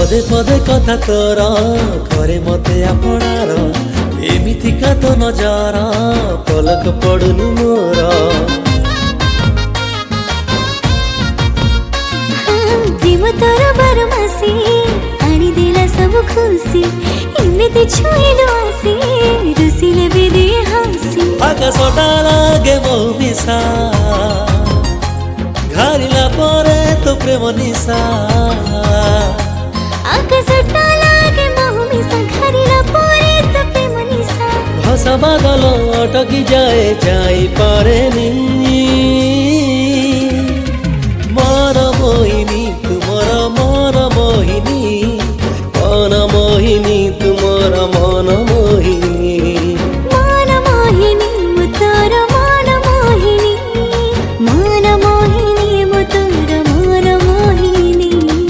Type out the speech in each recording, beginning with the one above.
पदे पदे कथा तोर करे मते आपणार एमितिका तो नजारा पलक पड़ुनु मोर प्रेम तोर बरमासी आनी देला सब खुशी एमिति छुइलो आसी रुसिले बेदे हसी आकाशटा लागे बहुमिसा घारिला परे तो प्रेम निशा आकाशटा लागे बहुमिसा घारिला परे तो प्रेम निशा भाषा बादल अटकी जाए जाई पारेनी मन मोहिनी तुमर मन मोहिनी मन मोहिनी तुमर मन मोहिनी मन मोहिनी मुतोर मन मोहिनी मन मोहिनी मुतोर मन मोहिनी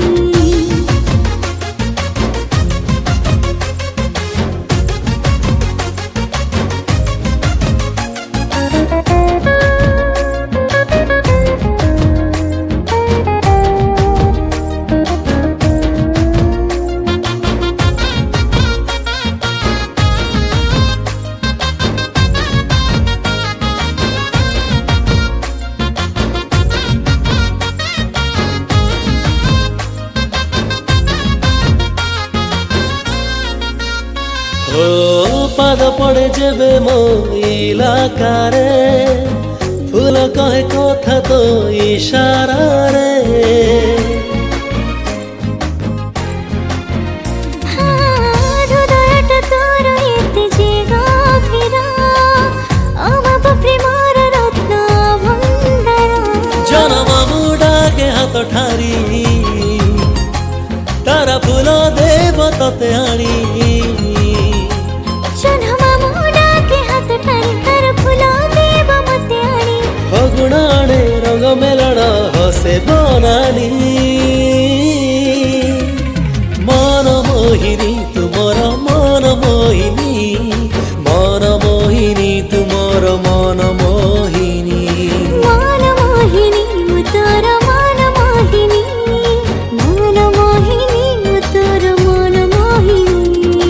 ओ पाद पड़े जेबे मो इलाकारे फूल कहे कथा तो इशारा रे हृदयटा तोर एते जे गभीरा अभाव प्रेमर रत्न भण्डार जनम मुडा के हाथ ठारी तारा फूल देव तते आनी जन्मा मुडा के हाथ ठारी तार फूल देव मते आनी फगुणाणे रंग मेलण हसे बनानी मन मोहिनी तुमर मन मोहिनी मन मोहिनी तुमर मन मोहिनी मन मोहिनी मुतोर मन मोहिनी मन मोहिनी मुतोर मन मोहिनी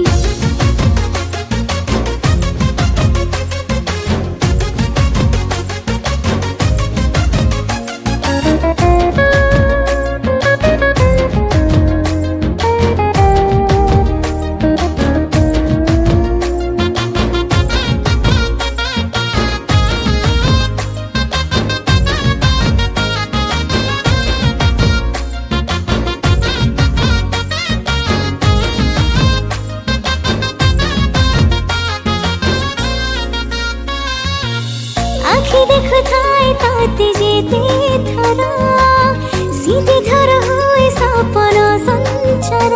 आखि देखु थाए ताते जेते थरा सीधे थर हुए सपना संचार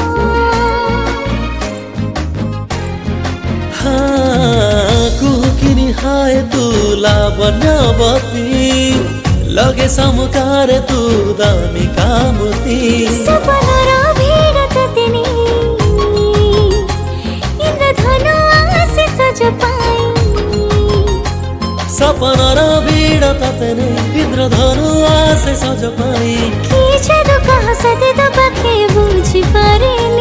हाँ कुकिनी हाय तू लावण्यवती लगे समुकार तू दामी कामती सपना र भीड़ ततेनी इंद्रधनु आसे सज पाई सपना र भीड़ ततने इंद्रधनु आसे सज पाई कि जादू कहाँ सदे दबाके बुझी पारे